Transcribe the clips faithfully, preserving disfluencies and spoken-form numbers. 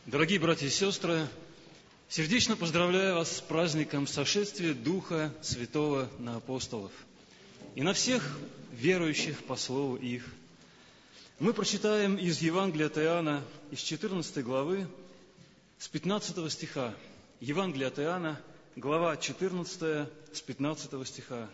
Дорогие братья и сестры, сердечно поздравляю вас с праздником сошествия Духа Святого на апостолов и на всех верующих по слову их. Мы прочитаем из Евангелия от Иоанна, из четырнадцатой главы, с пятнадцатого стиха. Евангелие от Иоанна, глава четырнадцатая, с пятнадцатого стиха.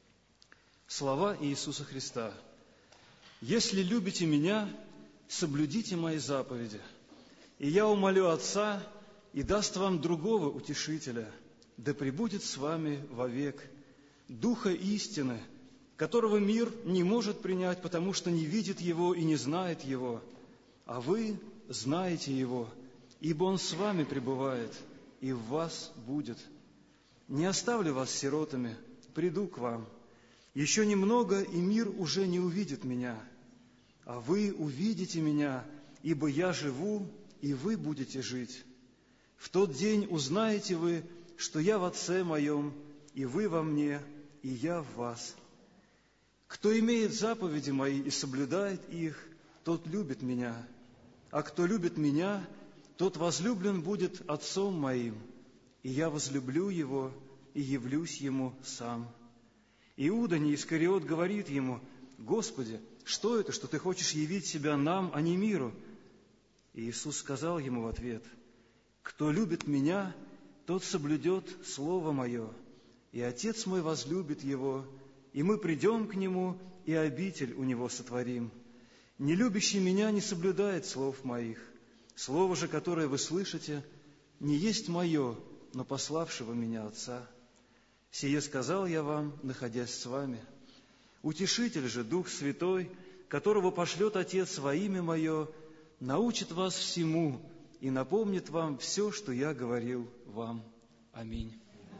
Слова Иисуса Христа. «Если любите Меня, соблюдите Мои заповеди, и Я умолю Отца, и даст вам другого утешителя, да пребудет с вами вовек, Духа истины, которого мир не может принять, потому что не видит Его и не знает Его, а вы знаете Его, ибо Он с вами пребывает и в вас будет. Не оставлю вас сиротами, приду к вам. Еще немного, и мир уже не увидит Меня, а вы увидите Меня, ибо Я живу, и вы будете жить. В тот день узнаете вы, что Я в Отце Моем, и вы во Мне, и Я в вас. Кто имеет заповеди Мои и соблюдает их, тот любит Меня, а кто любит Меня, тот возлюблен будет Отцом Моим, и Я возлюблю его и явлюсь ему сам». Иуда Неискариот говорит ему: «Господи, что это, что Ты хочешь явить Себя нам, а не миру?» И Иисус сказал ему в ответ: «Кто любит Меня, тот соблюдет Слово Мое, и Отец Мой возлюбит его, и мы придем к Нему, и обитель у Него сотворим. Не любящий Меня не соблюдает слов Моих. Слово же, которое вы слышите, не есть Мое, но пославшего Меня Отца. Сие сказал Я вам, находясь с вами. Утешитель же, Дух Святой, которого пошлет Отец во имя Мое, научит вас всему и напомнит вам все, что Я говорил вам. Аминь».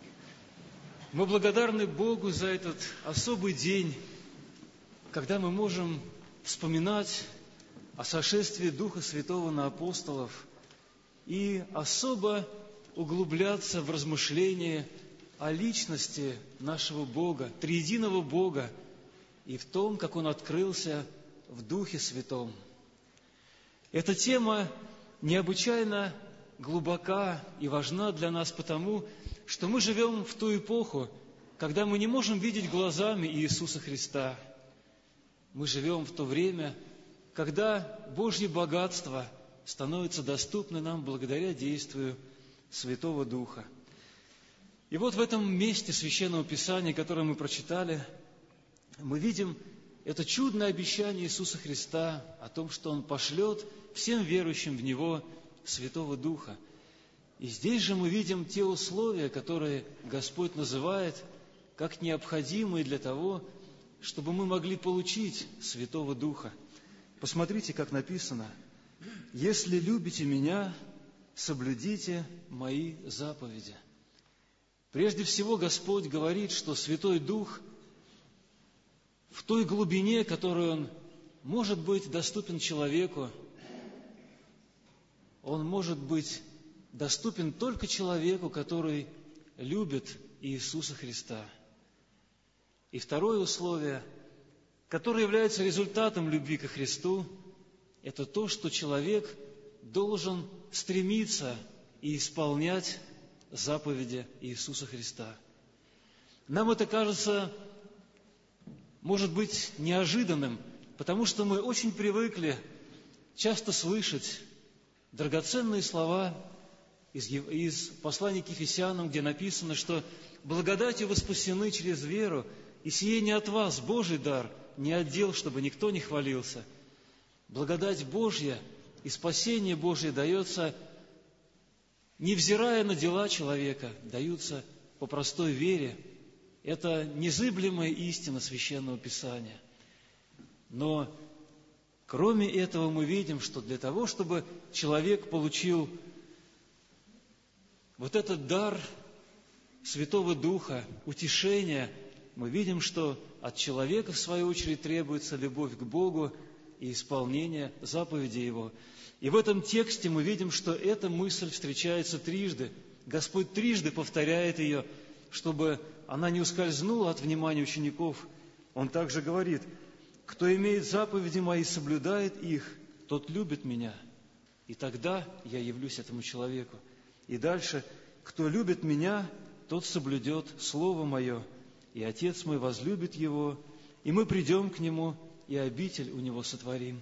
Мы благодарны Богу за этот особый день, когда мы можем вспоминать о сошествии Духа Святого на апостолов и особо углубляться в размышления о личности нашего Бога, триединого Бога, и в том, как Он открылся в Духе Святом. Эта тема необычайно глубока и важна для нас потому, что мы живем в ту эпоху, когда мы не можем видеть глазами Иисуса Христа. Мы живем в то время, когда Божье богатство становится доступно нам благодаря действию Святого Духа. И вот в этом месте Священного Писания, которое мы прочитали, мы видим это чудное обещание Иисуса Христа о том, что Он пошлет всем верующим в Него Святого Духа. И здесь же мы видим те условия, которые Господь называет как необходимые для того, чтобы мы могли получить Святого Духа. Посмотрите, как написано: «Если любите Меня, соблюдите Мои заповеди». Прежде всего, Господь говорит, что Святой Дух в той глубине, которую Он может быть доступен человеку, Он может быть доступен только человеку, который любит Иисуса Христа. И второе условие, которое является результатом любви ко Христу, это то, что человек должен стремиться и исполнять заповеди Иисуса Христа. Нам это кажется, может быть, неожиданным, потому что мы очень привыкли часто слышать драгоценные слова из, из послания к Ефесянам, где написано, что благодатью вы спасены через веру, и сие не от вас, Божий дар, не от дел, чтобы никто не хвалился. Благодать Божья и спасение Божье дается, невзирая на дела человека, даются по простой вере. Это незыблемая истина Священного Писания. Но кроме этого мы видим, что для того, чтобы человек получил вот этот дар Святого Духа, утешения, мы видим, что от человека, в свою очередь, требуется любовь к Богу и исполнение заповедей Его. И в этом тексте мы видим, что эта мысль встречается трижды. Господь трижды повторяет ее, чтобы она не ускользнула от внимания учеников. Он также говорит: «Кто имеет заповеди Мои, соблюдает их, тот любит Меня. и тогда я явлюсь этому человеку. И дальше: кто любит Меня, тот соблюдет Слово Мое, и Отец мой возлюбит его, и мы придем к нему, и обитель у него сотворим.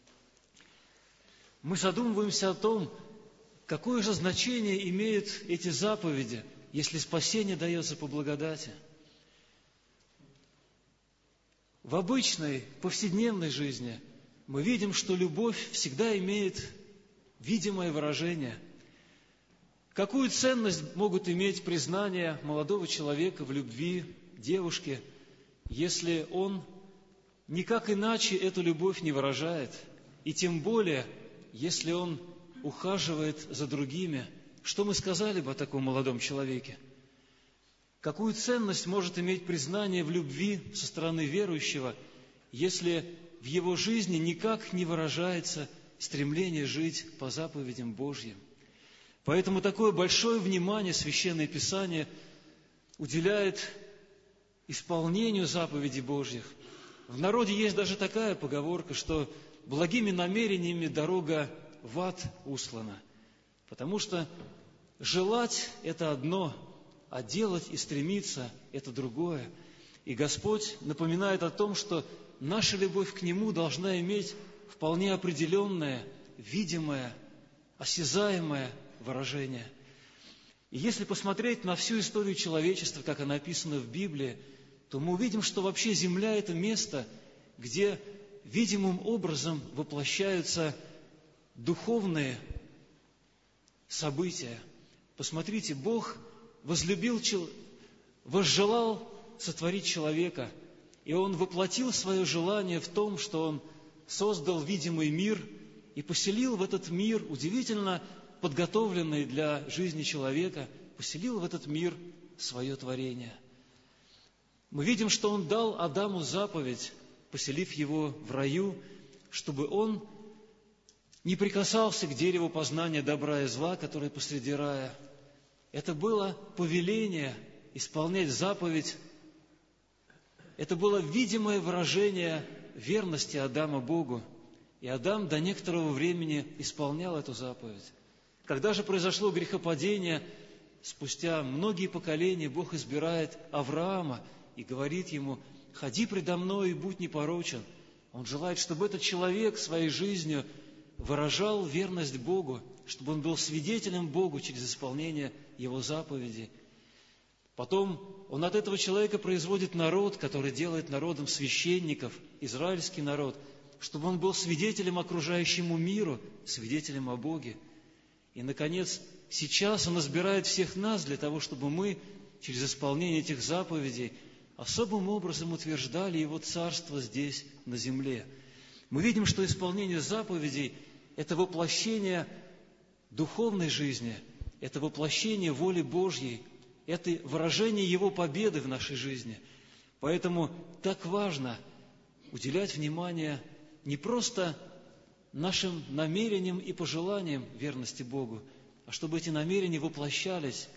Мы задумываемся о том, какое же значение имеют эти заповеди, если спасение дается по благодати. В обычной, повседневной жизни мы видим, что любовь всегда имеет видимое выражение. Какую ценность могут иметь признания молодого человека в любви девушки, если он никак иначе эту любовь не выражает, и тем более, если он ухаживает за другими? Что мы сказали бы о таком молодом человеке? Какую ценность может иметь признание в любви со стороны верующего, если в его жизни никак не выражается стремление жить по заповедям Божьим? Поэтому такое большое внимание Священное Писание уделяет исполнению заповедей Божьих. В народе есть даже такая поговорка, что благими намерениями дорога в ад услана. Потому что желать – это одно, а делать и стремиться – это другое. И Господь напоминает о том, что наша любовь к Нему должна иметь вполне определенное, видимое, осязаемое выражение. И если посмотреть на всю историю человечества, как она описана в Библии, то мы увидим, что вообще земля – это место, где видимым образом воплощаются духовные события. Посмотрите, Бог возлюбил, возжелал сотворить человека, и Он воплотил свое желание в том, что Он создал видимый мир и поселил в этот мир, удивительно подготовленный для жизни человека, поселил в этот мир свое творение. Мы видим, что Он дал Адаму заповедь, поселив его в раю, чтобы он не прикасался к дереву познания добра и зла, которое посреди рая. Это было повеление исполнять заповедь. Это было видимое выражение верности Адама Богу. И Адам до некоторого времени исполнял эту заповедь. Когда же произошло грехопадение, спустя многие поколения Бог избирает Авраама и говорит ему: «Ходи предо мной и будь непорочен». Он желает, чтобы этот человек своей жизнью выражал верность Богу, чтобы он был свидетелем Богу через исполнение Его заповедей. Потом Он от этого человека производит народ, который делает народом священников, израильский народ, чтобы он был свидетелем окружающему миру, свидетелем о Боге. И, наконец, сейчас Он избирает всех нас для того, чтобы мы через исполнение этих заповедей особым образом утверждали Его Царство здесь, на земле. Мы видим, что исполнение заповедей – это воплощение духовной жизни, это воплощение воли Божьей, это выражение Его победы в нашей жизни. Поэтому так важно уделять внимание не просто нашим намерениям и пожеланиям верности Богу, а чтобы эти намерения воплощались.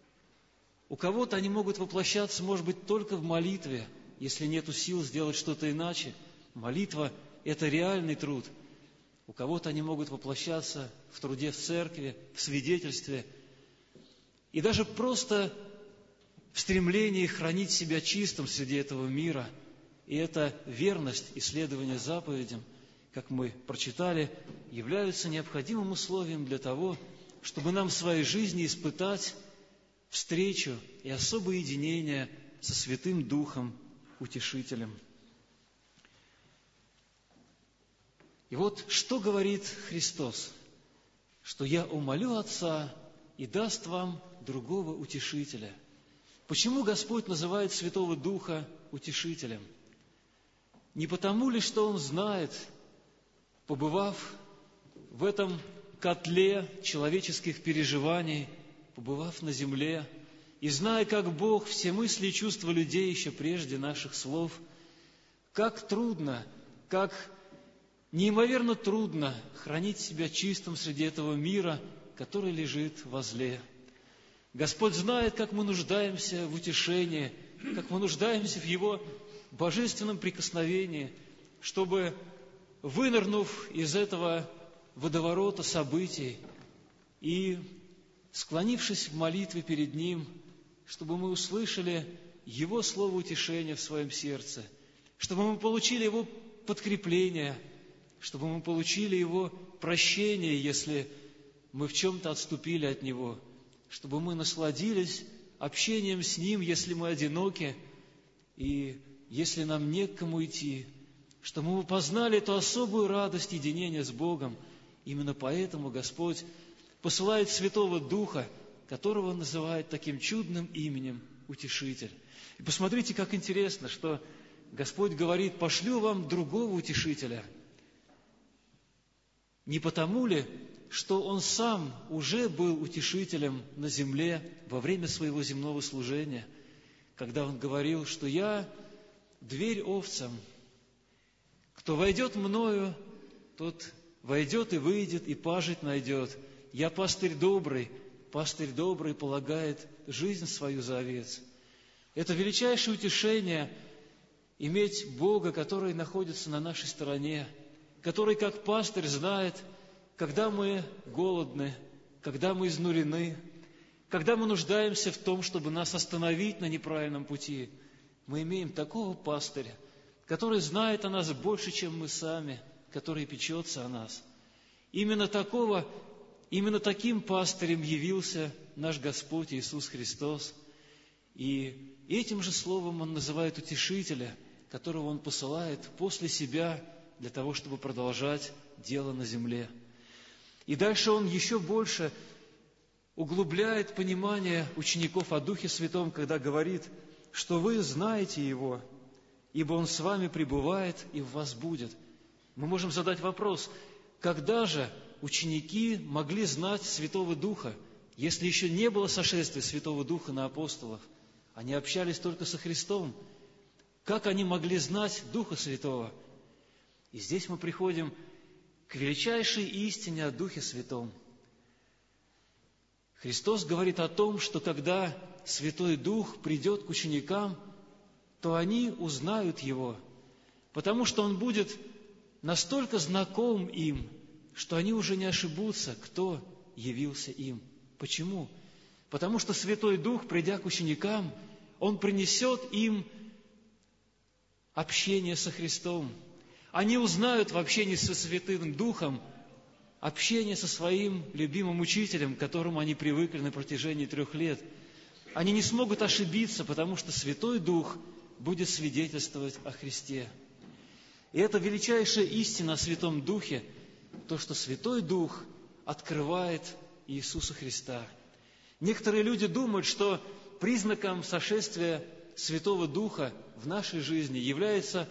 У кого-то они могут воплощаться, может быть, только в молитве, если нет сил сделать что-то иначе. Молитва – это реальный труд. У кого-то они могут воплощаться в труде в церкви, в свидетельстве. И даже просто в стремлении хранить себя чистым среди этого мира. И эта верность и следование заповедям, как мы прочитали, являются необходимым условием для того, чтобы нам в своей жизни испытать встречу и особое единение со Святым Духом, Утешителем. И вот что говорит Христос? Что «Я умолю Отца, и даст вам другого Утешителя». Почему Господь называет Святого Духа Утешителем? Не потому ли, что Он знает, побывав в этом котле человеческих переживаний, побывав на земле, и зная, как Бог все мысли и чувства людей еще прежде наших слов, как трудно, как неимоверно трудно хранить себя чистым среди этого мира, который лежит во зле. Господь знает, как мы нуждаемся в утешении, как мы нуждаемся в Его божественном прикосновении, чтобы, вынырнув из этого водоворота событий и, склонившись в молитве перед Ним, чтобы мы услышали Его слово утешения в своем сердце, чтобы мы получили Его подкрепление, чтобы мы получили Его прощение, если мы в чем-то отступили от Него, чтобы мы насладились общением с Ним, если мы одиноки и если нам не к кому идти, чтобы мы познали эту особую радость единения с Богом. Именно поэтому Господь посылает Святого Духа, которого Он называет таким чудным именем Утешитель. И посмотрите, как интересно, что Господь говорит: «Пошлю вам другого Утешителя». Не потому ли, что Он Сам уже был Утешителем на земле во время Своего земного служения, когда Он говорил, что «Я дверь овцам, кто войдет Мною, тот войдет и выйдет, и пажить найдет. Я пастырь добрый, пастырь добрый полагает жизнь свою за овец». Это величайшее утешение — иметь Бога, который находится на нашей стороне, который, как пастырь, знает, когда мы голодны, когда мы изнурены, когда мы нуждаемся в том, чтобы нас остановить на неправильном пути. Мы имеем такого пастыря, который знает о нас больше, чем мы сами, который печется о нас. Именно такого, именно таким пастырем явился наш Господь Иисус Христос. И этим же словом Он называет Утешителя, которого Он посылает после Себя для того, чтобы продолжать дело на земле. И дальше Он еще больше углубляет понимание учеников о Духе Святом, когда говорит, что вы знаете Его, ибо Он с вами пребывает и в вас будет. Мы можем задать вопрос: когда же ученики могли знать Святого Духа, если еще не было сошествия Святого Духа на апостолов? Они общались только со Христом. Как они могли знать Духа Святого? И здесь мы приходим к величайшей истине о Духе Святом. Христос говорит о том, что когда Святой Дух придет к ученикам, то они узнают Его, потому что Он будет настолько знаком им, что они уже не ошибутся, кто явился им. Почему? Потому что Святой Дух, придя к ученикам, Он принесет им общение со Христом. Они узнают в общении со Святым Духом общение со своим любимым учителем, к которому они привыкли на протяжении трех лет. Они не смогут ошибиться, потому что Святой Дух будет свидетельствовать о Христе. И это величайшая истина о Святом Духе, то, что Святой Дух открывает Иисуса Христа. Некоторые люди думают, что признаком сошествия Святого Духа в нашей жизни является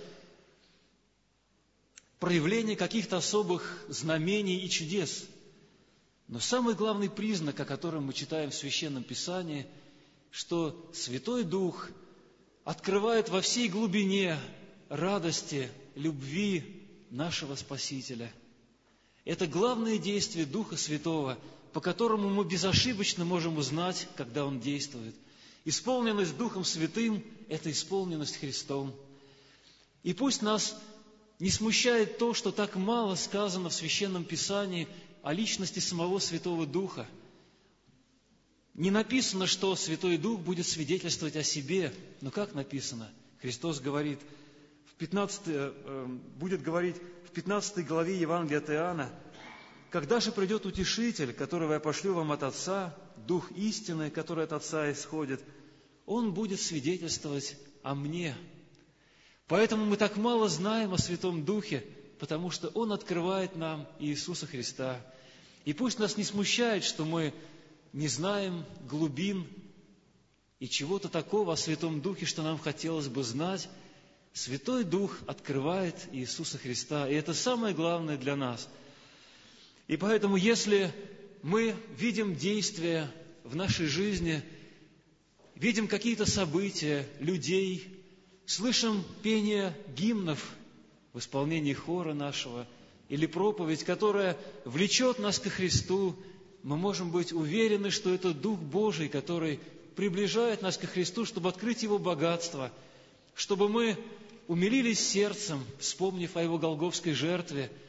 проявление каких-то особых знамений и чудес. Но самый главный признак, о котором мы читаем в Священном Писании, что Святой Дух открывает во всей глубине радости, любви нашего Спасителя. Это главное действие Духа Святого, по которому мы безошибочно можем узнать, когда Он действует. Исполненность Духом Святым – это исполненность Христом. И пусть нас не смущает то, что так мало сказано в Священном Писании о личности самого Святого Духа. Не написано, что Святой Дух будет свидетельствовать о себе, но как написано? Христос говорит, в пятнадцатой, э, будет говорить в пятнадцатой главе Евангелия от Иоанна: «Когда же придет Утешитель, которого я пошлю вам от Отца, Дух истины, который от Отца исходит, Он будет свидетельствовать о Мне». Поэтому мы так мало знаем о Святом Духе, потому что Он открывает нам Иисуса Христа. И пусть нас не смущает, что мы не знаем глубин и чего-то такого о Святом Духе, что нам хотелось бы знать. Святой Дух открывает Иисуса Христа, и это самое главное для нас. И поэтому, если мы видим действия в нашей жизни, видим какие-то события, людей, слышим пение гимнов в исполнении хора нашего или проповедь, которая влечет нас ко Христу, мы можем быть уверены, что это Дух Божий, который приближает нас ко Христу, чтобы открыть Его богатство, чтобы мы умилились сердцем, вспомнив о Его голгофской жертве,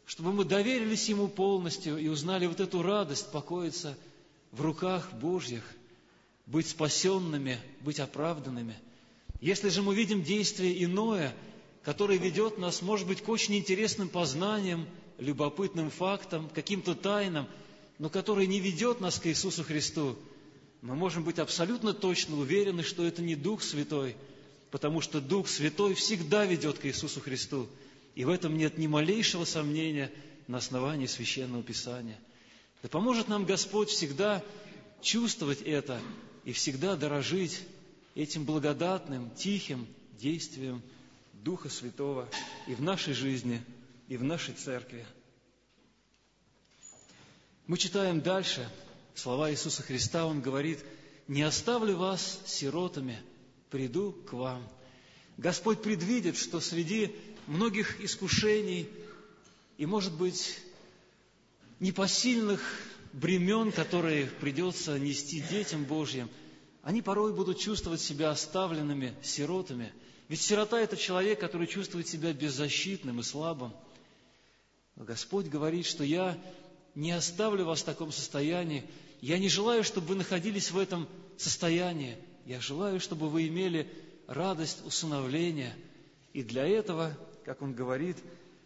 чтобы мы доверились Ему полностью и узнали вот эту радость покоиться в руках Божьих, быть спасенными, быть оправданными. Если же мы видим действие иное, которое ведет нас, может быть, к очень интересным познаниям, любопытным фактам, каким-то тайнам, но которое не ведет нас к Иисусу Христу, мы можем быть абсолютно точно уверены, что это не Дух Святой, потому что Дух Святой всегда ведет к Иисусу Христу. И в этом нет ни малейшего сомнения на основании Священного Писания. Да поможет нам Господь всегда чувствовать это и всегда дорожить этим благодатным, тихим действием Духа Святого и в нашей жизни, и в нашей церкви. Мы читаем дальше слова Иисуса Христа. Он говорит: «Не оставлю вас сиротами, приду к вам». Господь предвидит, что среди многих искушений и, может быть, непосильных бремен, которые придется нести детям Божьим, они порой будут чувствовать себя оставленными, сиротами. Ведь сирота – это человек, который чувствует себя беззащитным и слабым. Но Господь говорит, что «Я не оставлю вас в таком состоянии, я не желаю, чтобы вы находились в этом состоянии, я желаю, чтобы вы имели радость усыновления, и для этого, как Он говорит,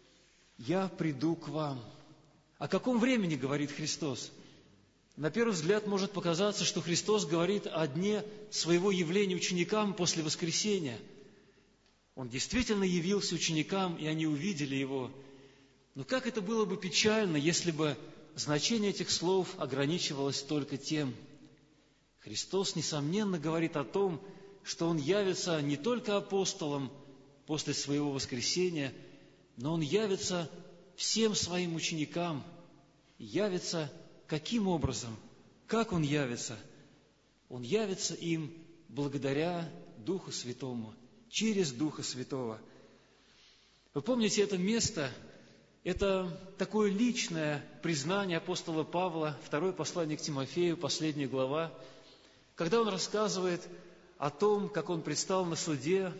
я приду к вам». О каком времени говорит Христос? На первый взгляд может показаться, что Христос говорит о дне своего явления ученикам после воскресения. Он действительно явился ученикам, и они увидели Его. Но как это было бы печально, если бы значение этих слов ограничивалось только тем. Христос, несомненно, говорит о том, что Он явится не только апостолам после Своего воскресения, но Он явится всем Своим ученикам. Явится каким образом? Как Он явится? Он явится им благодаря Духу Святому, через Духа Святого. Вы помните это место? Это такое личное признание апостола Павла, второе послание к Тимофею, последняя глава, когда он рассказывает о том, как он предстал на суде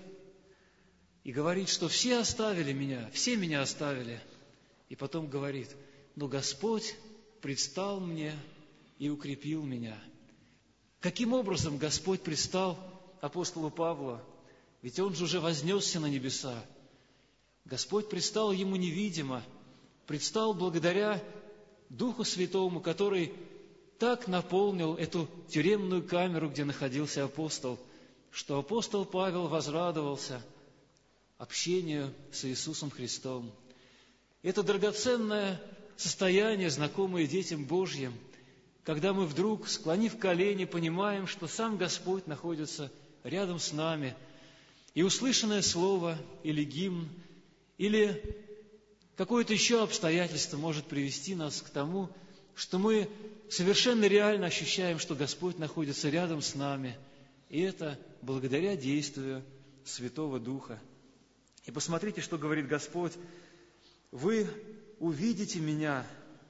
и говорит, что все оставили меня, все меня оставили. И потом говорит: но Господь предстал мне и укрепил меня. Каким образом Господь предстал апостолу Павлу? Ведь он же уже вознесся на небеса. Господь предстал ему невидимо, предстал благодаря Духу Святому, который так наполнил эту тюремную камеру, где находился апостол, что апостол Павел возрадовался общению с Иисусом Христом. Это драгоценное состояние, знакомое детям Божьим, когда мы вдруг, склонив колени, понимаем, что сам Господь находится рядом с нами, и услышанное слово или гимн, или какое-то еще обстоятельство может привести нас к тому, что мы совершенно реально ощущаем, что Господь находится рядом с нами, и это благодаря действию Святого Духа. И посмотрите, что говорит Господь: «Вы увидите Меня,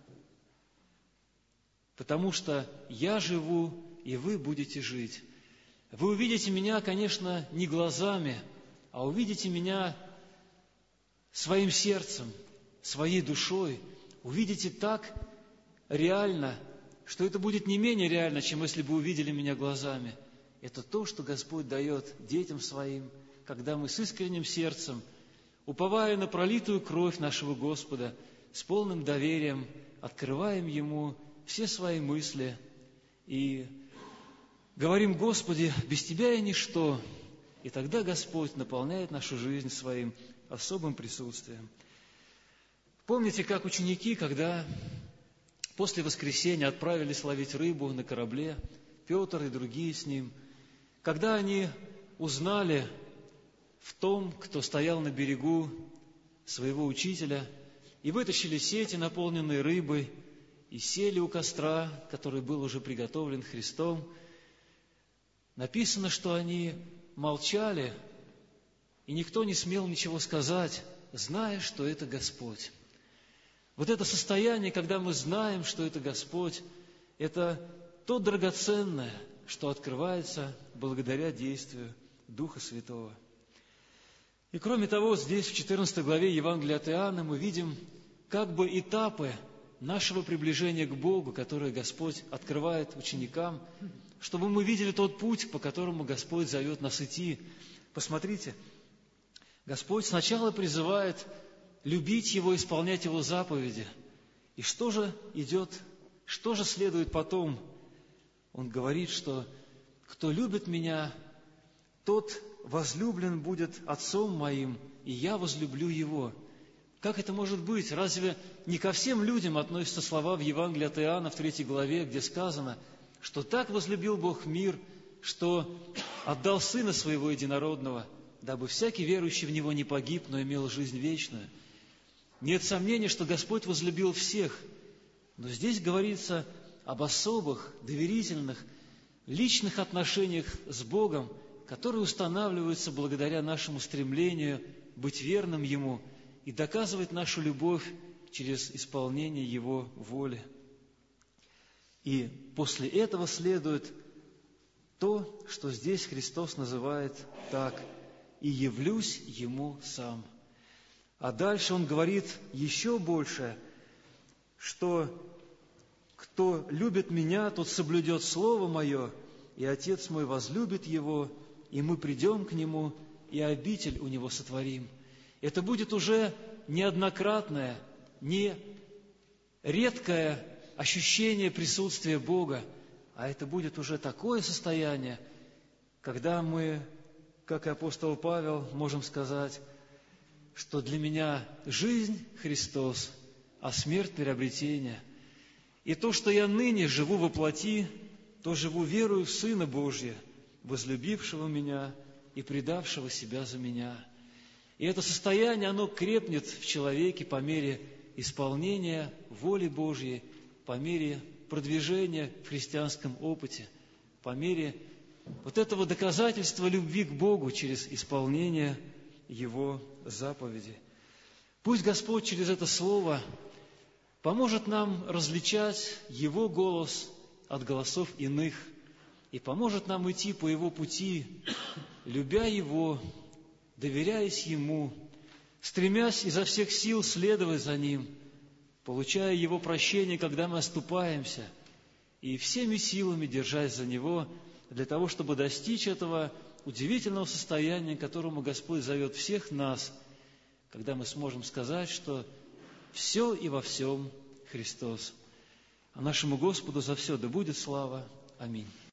потому что Я живу, и вы будете жить». Вы увидите Меня, конечно, не глазами, а увидите Меня своим сердцем, своей душой. Увидите так реально, что это будет не менее реально, чем если бы увидели Меня глазами. Это то, что Господь дает детям Своим, когда мы с искренним сердцем, уповая на пролитую кровь нашего Господа, с полным доверием открываем Ему все свои мысли и говорим: «Господи, без Тебя я ничто». И тогда Господь наполняет нашу жизнь Своим особым присутствием. Помните, как ученики, когда после воскресения отправились ловить рыбу на корабле, Петр и другие с ним, когда они узнали в том, кто стоял на берегу, своего учителя, и вытащили сети, наполненные рыбой, и сели у костра, который был уже приготовлен Христом, написано, что они молчали, и никто не смел ничего сказать, зная, что это Господь. Вот это состояние, когда мы знаем, что это Господь, это то драгоценное, что открывается благодаря действию Духа Святого. И кроме того, здесь, в четырнадцатой главе Евангелия от Иоанна, мы видим как бы этапы нашего приближения к Богу, которые Господь открывает ученикам, чтобы мы видели тот путь, по которому Господь зовет нас идти. Посмотрите, Господь сначала призывает любить Его, исполнять Его заповеди. И что же идет, что же следует потом? Он говорит, что кто любит Меня, тот возлюблен будет Отцом Моим, и Я возлюблю его. Как это может быть? Разве не ко всем людям относятся слова в Евангелии от Иоанна в третьей главе, где сказано, что так возлюбил Бог мир, что отдал Сына Своего Единородного, дабы всякий верующий в Него не погиб, но имел жизнь вечную. Нет сомнения, что Господь возлюбил всех, но здесь говорится об особых, доверительных, личных отношениях с Богом, которые устанавливаются благодаря нашему стремлению быть верным Ему и доказывать нашу любовь через исполнение Его воли. И после этого следует то, что здесь Христос называет так: «И явлюсь Ему сам». А дальше Он говорит еще больше, что кто любит Меня, тот соблюдет Слово Мое, и Отец Мой возлюбит его, и мы придем к Нему, и обитель у Него сотворим. Это будет уже неоднократное, не редкое ощущение присутствия Бога, а это будет уже такое состояние, когда мы, как и апостол Павел, можем сказать, что для меня жизнь – Христос, а смерть – приобретение. И то, что я ныне живу во плоти, то живу верою в Сына Божия, возлюбившего меня и предавшего себя за меня. И это состояние, оно крепнет в человеке по мере исполнения воли Божьей, по мере продвижения в христианском опыте, по мере вот этого доказательства любви к Богу через исполнение Его заповедей. Пусть Господь через это слово поможет нам различать Его голос от голосов иных и поможет нам идти по Его пути, любя Его, доверяясь Ему, стремясь изо всех сил следовать за Ним, получая Его прощение, когда мы оступаемся, и всеми силами держась за Него, для того, чтобы достичь этого удивительного состояния, к которому Господь зовет всех нас, когда мы сможем сказать, что все и во всем Христос. А нашему Господу за все да будет слава. Аминь.